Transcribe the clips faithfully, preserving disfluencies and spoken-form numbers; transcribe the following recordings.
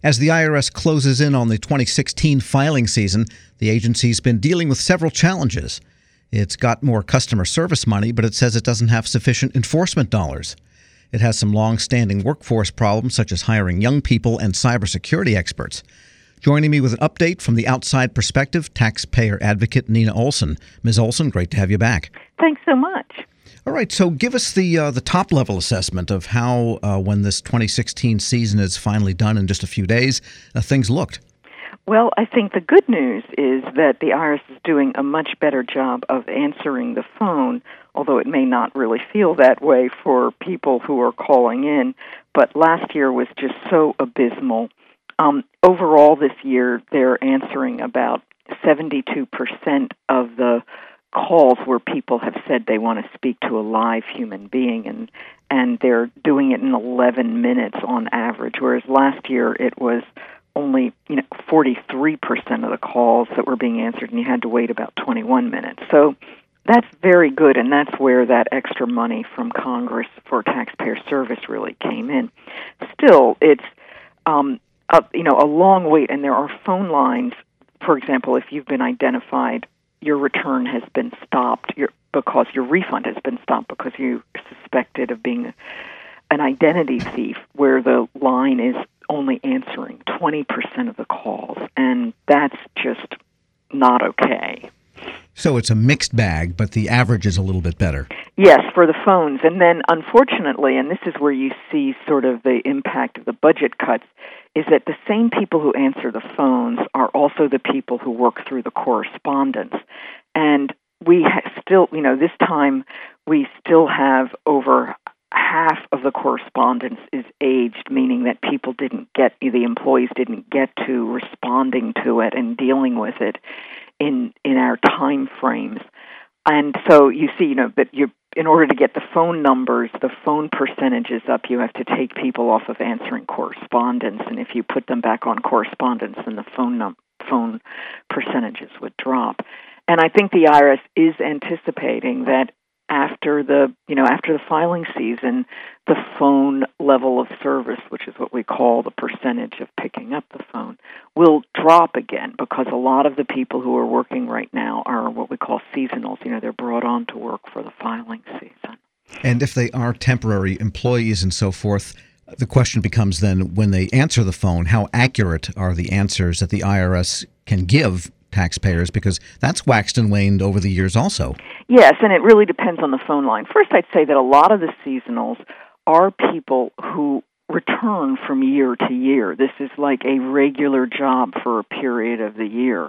As the I R S closes in on the twenty sixteen filing season, the agency's been dealing with several challenges. It's got more customer service money, but it says it doesn't have sufficient enforcement dollars. It has some long-standing workforce problems, such as hiring young people and cybersecurity experts. Joining me with an update from the outside perspective, taxpayer advocate Nina Olson. Miz Olson, great to have you back. Thanks so much. All right, so give us the uh, the top-level assessment of how, uh, when this twenty sixteen season is finally done in just a few days, uh, things looked. Well, I think the good news is that the I R S is doing a much better job of answering the phone, although it may not really feel that way for people who are calling in. But last year was just so abysmal. Um, overall this year, they're answering about seventy-two percent of the calls where people have said they want to speak to a live human being, and and they're doing it in eleven minutes on average, whereas last year it was only, you know, forty-three percent of the calls that were being answered, and you had to wait about twenty-one minutes. So that's very good, and that's where that extra money from Congress for taxpayer service really came in. Still, it's um, a, you know, a long wait, and there are phone lines. For example, if you've been identified, your return has been stopped your, because your refund has been stopped because you're suspected of being an identity thief, where the line is only answering twenty percent of the calls, and that's just not okay. So it's a mixed bag, but the average is a little bit better. Yes, for the phones. And then, unfortunately, and this is where you see sort of the impact of the budget cuts, is that the same people who answer the phones are also the people who work through the correspondence. And we ha- still, you know, this time we still have over half of the correspondence is aged, meaning that people didn't get, the employees didn't get to responding to it and dealing with it in in our time frames. And so you see, you know, that you, in order to get the phone numbers, the phone percentages up, you have to take people off of answering correspondence. And if you put them back on correspondence, then the phone num- phone percentages would drop. And I think the I R S is anticipating that after the, you know, after the filing season, the phone level of service, which is what we call the percentage of picking up the phone, will drop again, because a lot of the people who are working right now are what we call seasonals. You know, they're brought on to work for the filing season. And if they are temporary employees and so forth, the question becomes then, when they answer the phone, how accurate are the answers that the I R S can give taxpayers, because that's waxed and waned over the years also. Yes, and it really depends on the phone line. First, I'd say that a lot of the seasonals are people who return from year to year. This is like a regular job for a period of the year.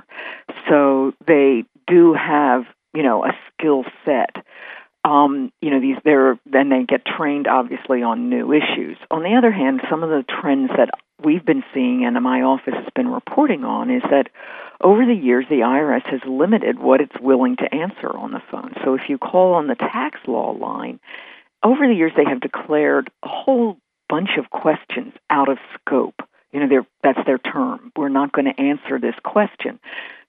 So they do have, you know, a skill set. Um, you know, these they're then they get trained obviously on new issues. On the other hand, some of the trends that we've been seeing and my office has been reporting on is that over the years the I R S has limited what it's willing to answer on the phone. So if you call on the tax law line, over the years they have declared a whole bunch of questions out of scope. You know, they're, that's their term. We're not going to answer this question.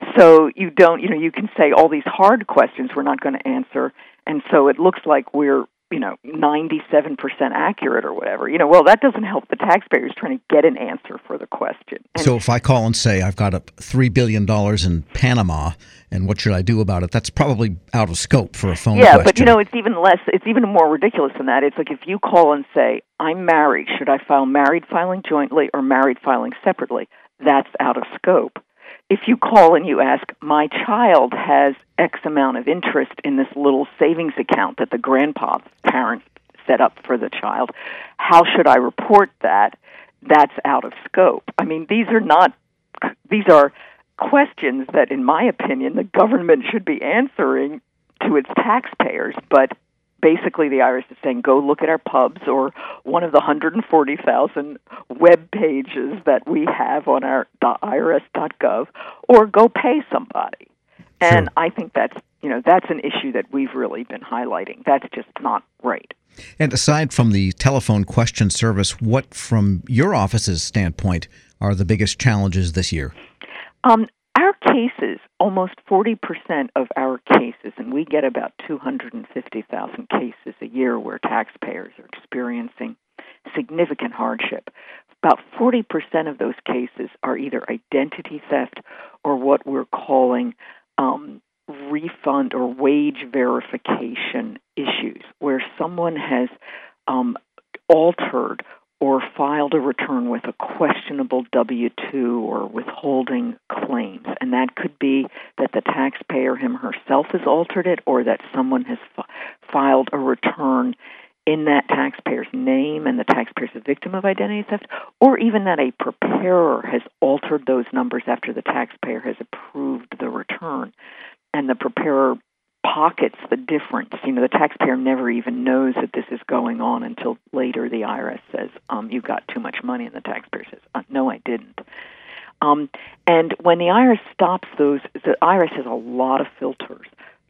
So you don't, you know, you can say all these hard questions we're not going to answer, and so it looks like we're, you know, ninety-seven percent accurate or whatever. You know, well, that doesn't help the taxpayers trying to get an answer for the question. And so if I call and say I've got a three billion dollars in Panama, and what should I do about it, that's probably out of scope for a phone yeah, question. But, you know, it's even less, it's even more ridiculous than that. It's like if you call and say, I'm married, should I file married filing jointly or married filing separately? That's out of scope. If you call and you ask, my child has X amount of interest in this little savings account that the grandpa's parents set up for the child, how should I report that? That's out of scope. I mean, these are not, these are questions that, in my opinion, the government should be answering to its taxpayers, but basically the I R S is saying, go look at our pubs or one of the one hundred forty thousand web pages that we have on our I R S dot gov, or go pay somebody. Sure. And I think that's, you know, that's an issue that we've really been highlighting. That's just not right. And aside from the telephone question service, what, from your office's standpoint, are the biggest challenges this year? Um, our cases, almost forty percent of our cases, and we get about two hundred fifty thousand cases a year where taxpayers are experiencing significant hardship. about forty percent of those cases are either identity theft or what we're calling um, refund or wage verification issues, where someone has um, altered or filed a return with a questionable W two or withholding claims. And that could be that the taxpayer him herself has altered it, or that someone has f- filed a return in that taxpayer's name and the taxpayer's a victim of identity theft, or even that a preparer has altered those numbers after the taxpayer has approved the return. And the preparer pockets the difference. You know, the taxpayer never even knows that this is going on until later the I R S says, um, you got too much money, and the taxpayer says, uh, no, I didn't. Um, and when the I R S stops those, the I R S has a lot of filters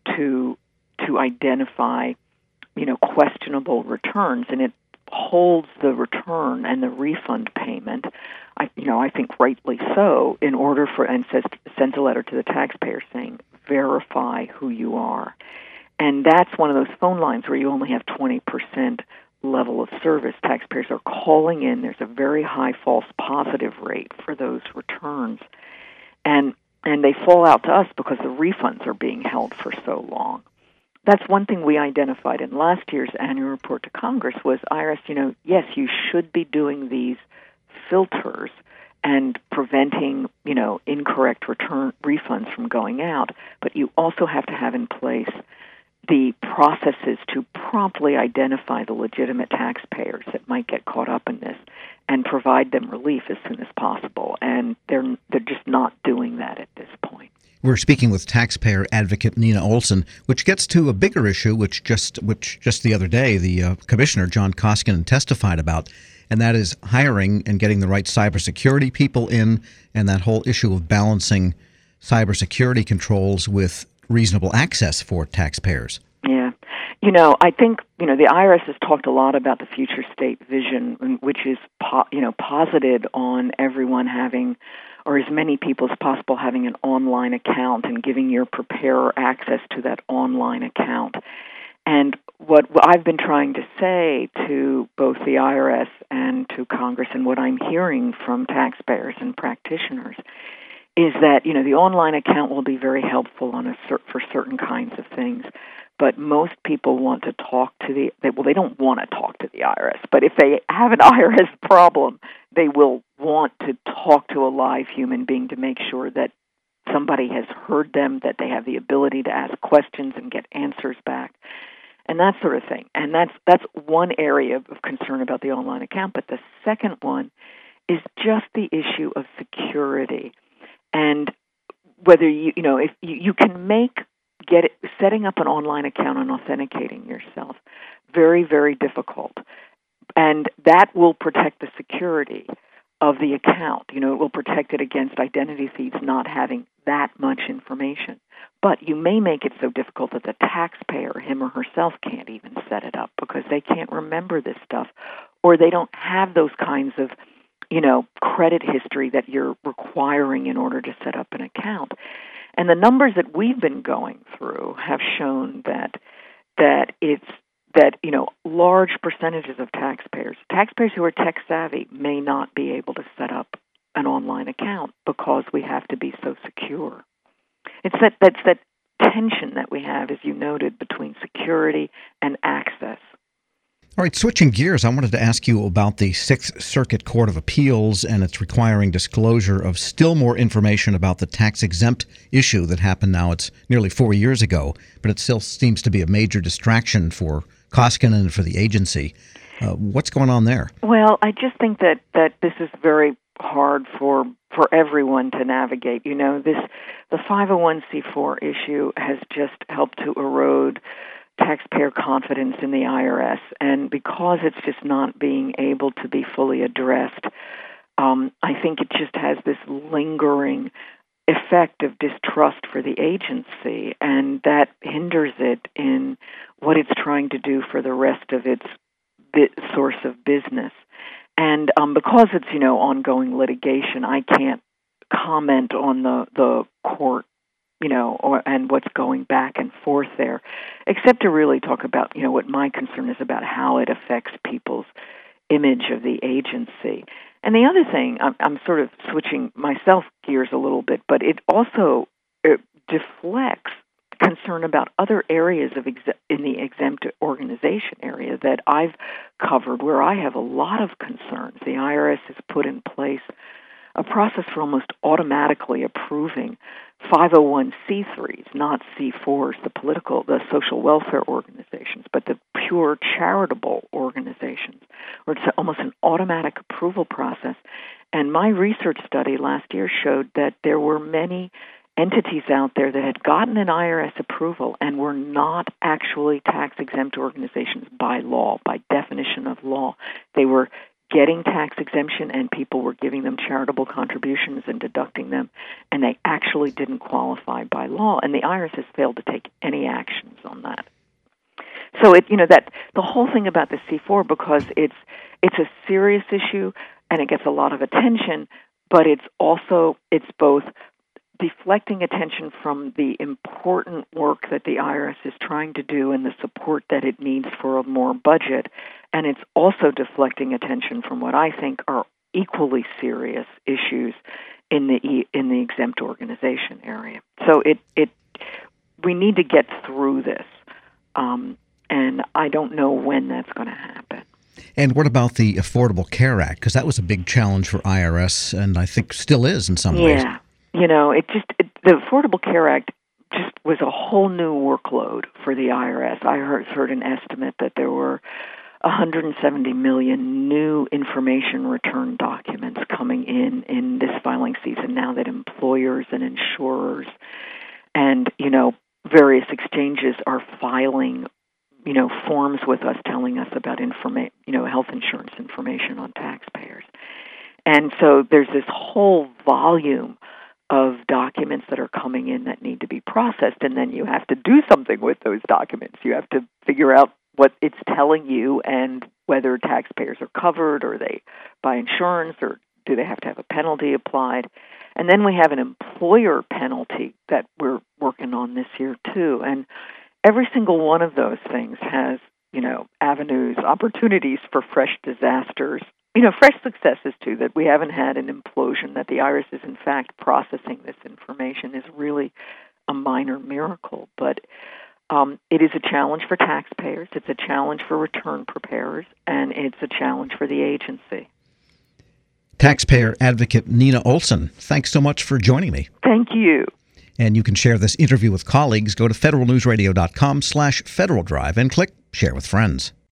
to to identify, you know, questionable returns, and it holds the return and the refund payment, I, you know, I think rightly so, in order for, and says, sends a letter to the taxpayer saying, verify who you are. And that's one of those phone lines where you only have twenty percent level of service. Taxpayers are calling in. There's a very high false positive rate for those returns. And and they fall out to us because the refunds are being held for so long. That's one thing we identified in last year's annual report to Congress was I R S, you know, yes, you should be doing these filters and preventing, you know, incorrect return refunds from going out, but you also have to have in place the processes to promptly identify the legitimate taxpayers that might get caught up in this and provide them relief as soon as possible. And they're they're just not doing that at this point. We're speaking with taxpayer advocate Nina Olson, which gets to a bigger issue, which just which just the other day the uh, Commissioner John Koskinen testified about, and that is hiring and getting the right cybersecurity people in, and that whole issue of balancing cybersecurity controls with reasonable access for taxpayers. Yeah. You know, I think, you know, the I R S has talked a lot about the future state vision, which is, po- you know, posited on everyone having, or as many people as possible having an online account and giving your preparer access to that online account. And what I've been trying to say to both the I R S and to Congress, and what I'm hearing from taxpayers and practitioners, is that, you know, the online account will be very helpful on a cer- for certain kinds of things. But most people want to talk to the, they, well, they don't want to talk to the I R S, but if they have an I R S problem, they will want to talk to a live human being to make sure that somebody has heard them, that they have the ability to ask questions and get answers back, and that sort of thing. And that's that's one area of concern about the online account. But the second one is just the issue of security. And whether you, you know, if you, you can make get it, setting up an online account and authenticating yourself very, very difficult. And that will protect the security of the account. You know, it will protect it against identity thieves not having that much information. But you may make it so difficult that the taxpayer, him or herself, can't even set it up because they can't remember this stuff, or they don't have those kinds of, you know, credit history that you're requiring in order to set up an account. And the numbers that we've been going through have shown that that it's that, you know, large percentages of taxpayers, taxpayers who are tech savvy, may not be able to set up an online account because we have to be so secure. It's that that's that tension that we have, as you noted, between security and access. All right, switching gears, I wanted to ask you about the Sixth Circuit Court of Appeals and its requiring disclosure of still more information about the tax-exempt issue that happened now. It's nearly four years ago, but it still seems to be a major distraction for Koskinen and for the agency. Uh, what's going on there? Well, I just think that, that this is very hard for for everyone to navigate. You know, this the five oh one c four issue has just helped to erode taxpayer confidence in the I R S, and because it's just not being able to be fully addressed, um, I think it just has this lingering effect of distrust for the agency, and that hinders it in what it's trying to do for the rest of its bi- source of business. And um, because it's, you know, ongoing litigation, I can't comment on the, the court, you know, or, and what's going back and forth there, except to really talk about, you know, what my concern is about how it affects people's image of the agency. And the other thing, I'm, I'm sort of switching myself gears a little bit, but it also it deflects concern about other areas of exe- in the exempt organization area that I've covered where I have a lot of concerns. The I R S has put in place a process for almost automatically approving five oh one c threes, not C fours, the political, the social welfare organizations, but the pure charitable organizations, where it's almost an automatic approval process. And my research study last year showed that there were many entities out there that had gotten an I R S approval and were not actually tax-exempt organizations by law, by definition of law. They were getting tax exemption and people were giving them charitable contributions and deducting them, and they actually didn't qualify by law, and the I R S has failed to take any actions on that. So it, you know, that the whole thing about the C four, because it's it's a serious issue and it gets a lot of attention, but it's also it's both deflecting attention from the important work that the I R S is trying to do and the support that it needs for a more budget, and it's also deflecting attention from what I think are equally serious issues in the in the exempt organization area. So it it we need to get through this, um, and I don't know when that's going to happen. And what about the Affordable Care Act? Because that was a big challenge for I R S, and I think still is in some yeah. ways. Yeah. You know, it just it, the Affordable Care Act just was a whole new workload for the I R S. I heard, heard an estimate that there were one hundred seventy million new information return documents coming in in this filing season now that employers and insurers and, you know, various exchanges are filing, you know, forms with us telling us about informa- you know, health insurance information on taxpayers. And so there's this whole volume of documents that are coming in that need to be processed, and then you have to do something with those documents. You have to figure out what it's telling you and whether taxpayers are covered or they buy insurance or do they have to have a penalty applied. And then we have an employer penalty that we're working on this year too. And every single one of those things has, you know, avenues, opportunities for fresh disasters. You know, fresh successes, too, that we haven't had an implosion, that the I R S is, in fact, processing this information is really a minor miracle. But um, it is a challenge for taxpayers, it's a challenge for return preparers, and it's a challenge for the agency. Taxpayer advocate Nina Olson, thanks so much for joining me. Thank you. And you can share this interview with colleagues. Go to federal news radio dot com slash Federal Drive and click Share with Friends.